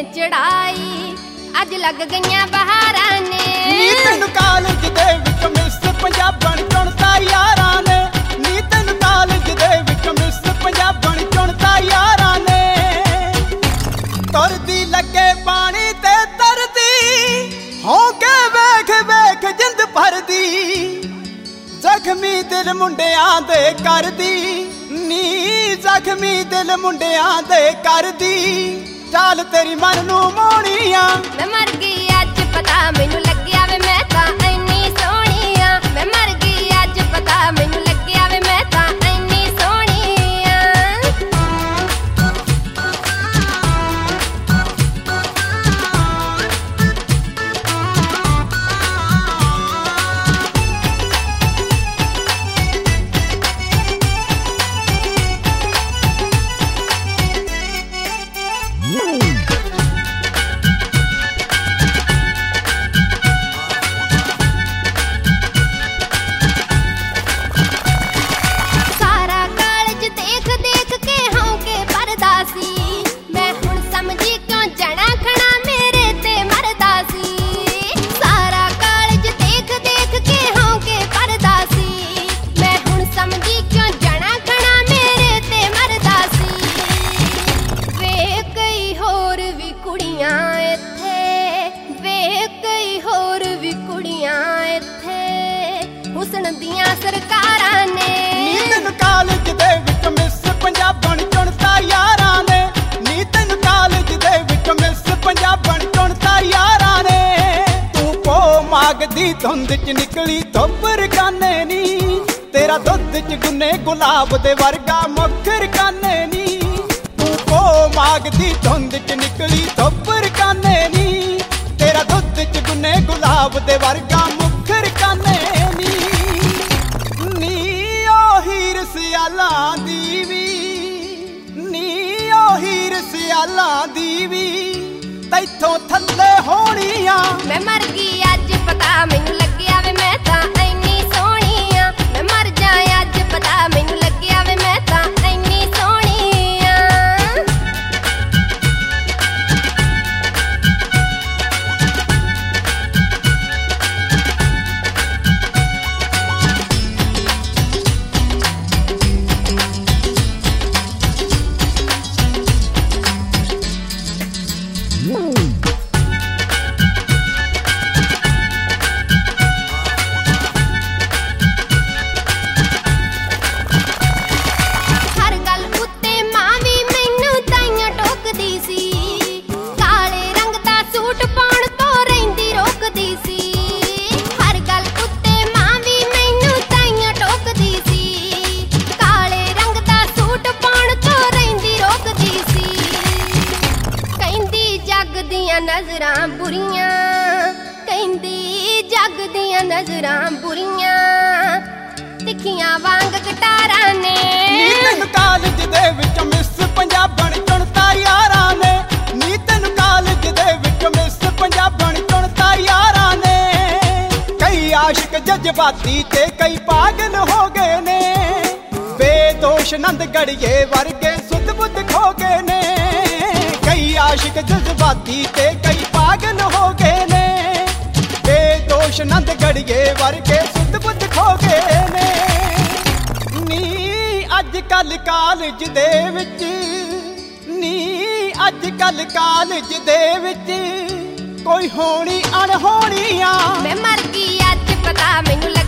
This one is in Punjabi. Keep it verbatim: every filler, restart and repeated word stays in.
ਚੜਾਈ ਅੱਜ ਲੱਗ ਗਈਆਂ ਬਹਾਰਾਂ ਨੇ ਨੀ ਤੈਨੂੰ ਕਾਲਜ ਦੇ ਵਿੱਚ ਮਿਸ ਪੰਜਾਬਣ ਚੁਣਤਾ ਯਾਰਾਂ ਨੇ ਨੀ ਤੈਨੂੰ ਕਾਲਜ ਦੇ ਵਿੱਚ ਮਿਸ ਪੰਜਾਬਣ ਚੁਣਤਾ ਯਾਰਾਂ ਨੇ ਤੁਰਦੀ ਲੱਗੇ ਪਾਣੀ ਤੇ ਤਰਦੀ ਹੋ ਕੇ ਵੇਖ ਵੇਖ ਜਿੰਦ ਭਰਦੀ ਜ਼ਖਮੀ ਦਿਲ ਮੁੰਡਿਆਂ ਦੇ ਕਰਦੀ ਨੀ ਜ਼ਖਮੀ ਦਿਲ ਮੁੰਡਿਆਂ ਦੇ ਕਰਦੀ ਚਾਲ ਤੇਰੀ ਮਨ ਨੂੰ ਮੋਹਣੀਆਂ ਮੈਂ ਮਰ ਗਈ ਅੱਜ ਪਤਾ ਮੈਨੂੰ ਲੱਗਿਆ ਵੇ ਮੈਂ ਤਾਂ ਇੰਨੀ ਸੋਹਣੀ ਆ ਮੈਂ ਮਰ ਗਈ ਅੱਜ ਪਤਾ ਮੈਨੂੰ ਲੱਗਿਆ ਵੇ ਮੈਂ ਤਾਂ ਇੰਨੀ ਸੋਹਣੀ ਆ ਹੁਸਨ ਦੀਆਂ ਸਰਕਾਰਾਂ ਨੇ ਨੀ ਤੈਨੂੰ ਕਾਲਜ ਦੇ ਵਿੱਚ ਮਿਸ ਪੰਜਾਬਣ ਚੁਣਤਾ ਯਾਰਾਂ ਨੇ ਨੀ ਤੈਨੂੰ ਕਾਲਜ ਦੇ ਵਿੱਚ ਮਿਸ ਪੰਜਾਬਣ ਚੁਣਤਾ ਯਾਰਾਂ ਨੇ ਤੂੰ ਪੋ ਮਾਗਦੀ ਧੁੰਦ ਚ ਨਿਕਲੀ ਧੁੱਪਰ ਕਾਨੇ ਨੀ ਤੇਰਾ ਦੁੱਧ ਚ ਗੁੰਨੇ ਗੁਲਾਬ ਦੇ ਵਰਗਾ ਮੁਖਰ ਕਾਨੇ ਨੀ ਤੂੰ ਪੋ ਮਾਗਦੀ ਧੁੰਦ ਚ ਨਿਕਲੀ ਧੁੱਪਰ ਕਾਨੇ ਨੀ ਤੇਰਾ ਦੁੱਧ ਚ ਗੁੰਨੇ ਗੁਲਾਬ ਦੇ ਵਰਗਾ ਮੁਖਰ ਕਾਨੇ ਨੀ ਸਿਆਲਾਂ ਦੀ ਵੀ ਨੀ ਉਹ ਹੀਰ ਸਿਆਲਾਂ ਦੀ ਵੀ ਤੈਥੋਂ ਥੱਲੇ ਹੋਣੀਆਂ ਮੈਂ ਮਰ ਗਈ ਅੱਜ ਪਤਾ ਮੈਨੂੰ ਲੱਗਿਆ ਵੇ ਮੈਂ ਤਾਂ ਇੰਨੀ ਸੋਹਣੀ ਆ ਮੈਂ ਮਰ ਜਾ ਅੱਜ ਪਤਾ ਮੈਨੂੰ ਲੱਗਿਆ ਵੇ ਮੈਂ ਤਾਂ ਇੰਨੀ ਸੋਹਣੀ ਆ ਨਜ਼ਰਾਂ ਬੁਰੀਆਂ ਕਹਿੰਦੀ ਜੱਗ ਦੀਆਂ ਨਜ਼ਰਾਂ ਬੁਰੀਆਂ ਤਿੱਖੀਆਂ ਵਾਂਗ ਕਟਾਰਾਂ ਨੇ ਨੀ ਤੈਨੂੰ ਕਾਲਜ ਦੇ ਵਿੱਚ ਮਿਸ ਪੰਜਾਬਣ ਚੁਣਤਾ ਯਾਰਾਂ ਨੇ ਨੀ ਤੈਨੂੰ ਕਾਲਜ ਦੇ ਵਿੱਚ ਮਿਸ ਪੰਜਾਬਣ ਚੁਣਤਾ ਯਾਰਾਂ ਨੇ ਕਈ ਆਸ਼ਿਕ ਜਜ਼ਬਾਤੀ ਤੇ ਕਈ ਪਾਗਲ ਹੋ ਗਏ ਨੇ ਬੇਦੋਸ਼ ਨੰਦ ਗੜੀਏ ਵਰਗੇ ਸੁੱਧ ਬੁੱਧ ਖੋ ਗਏ ਨੇ ਕਈ ਆਸ਼ਿਕ ਜਜ਼ਬਾਤੀ ਤੇ ਕਈ ਪਾਗਲ ਹੋ ਗਏ ਨੇ ਬੇਦੋਸ਼ ਨੰਦ ਗੜੀਏ ਵਰਗੇ ਸੁੱਧ ਬੁੱਧ ਖੋ ਗਏ ਨੇ ਨੀ ਅੱਜ ਕੱਲ ਕਾਲਜ ਦੇ ਵਿੱਚ ਨੀ ਅੱਜ ਕੱਲ ਕਾਲਜ ਦੇ ਵਿੱਚ ਕੋਈ ਹੋਣੀ ਅਣਹੋਣੀਆਂ ਮੈਂ ਮਰ ਗਈ ਅੱਜ ਪਤਾ ਮੈਨੂੰ